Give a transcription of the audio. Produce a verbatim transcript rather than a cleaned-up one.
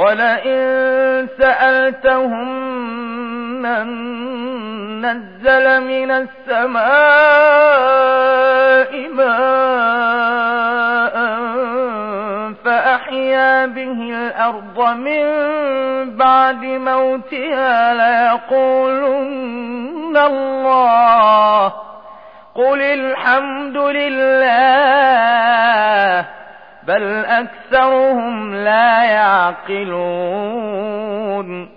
وَلَئِن سَأَلْتَهُم مَّن نَّزَّلَ مِنَ السَّمَاءِ مَاءً فَأَحْيَا بِهِ الْأَرْضَ مِن بَعْدِ مَوْتِهَا لَيَقُولُنَّ اللَّهُ قُلِ الْحَمْدُ لِلَّهِ بَلْ أَكْثَرُهُمْ لَا يَعْقِلُونَ